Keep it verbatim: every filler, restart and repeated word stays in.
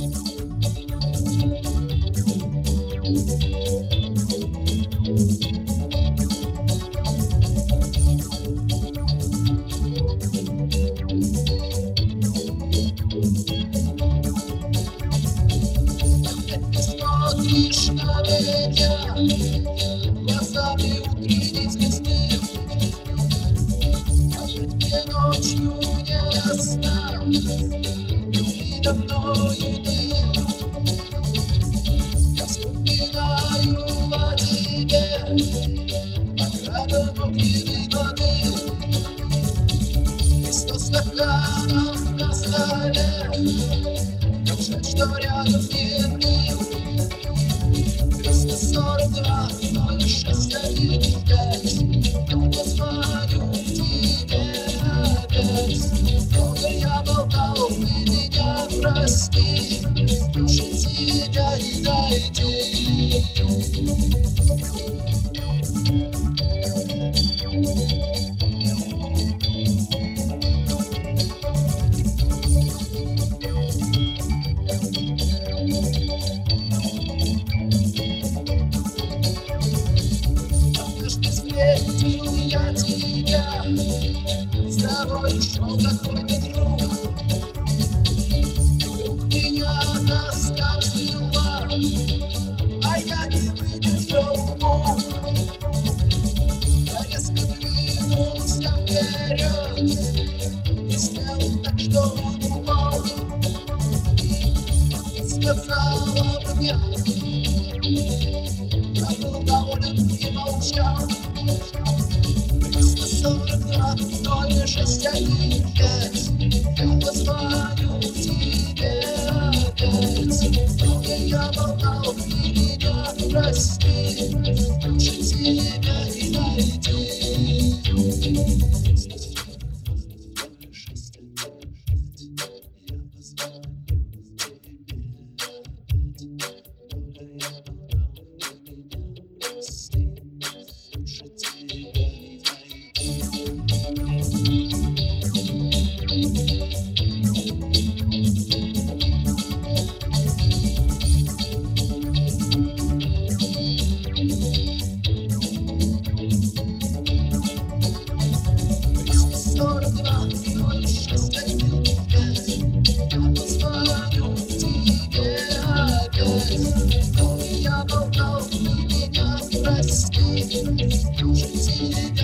Смотришь на меня глазами утренней звезды, а ведь мне ночью не ясно, передо мною ты. Я вспоминаю о тебе, оградом огненной воды, и сто стаканов на столе. Неужели, что рядом нет ты? Триста сорок два, ноль шесть один пять. Я позвоню тебе опять. Долго я болтал, ты меня прости. Прошу тебя и дойди. Встретил я тебя, с тобой шел какой-то друг. Вдруг меня оставила, а я не выдержал мук. Я резко двинулся вперед и снял так, что он упал. Сказала мне, я был доволен и молчал. Триста сорок два, ноль шесть один пять. Я позвоню тебе опять. Долго я болтал, ты меня прости. Лучше тебя и найти. Я болтал, ты меня прости.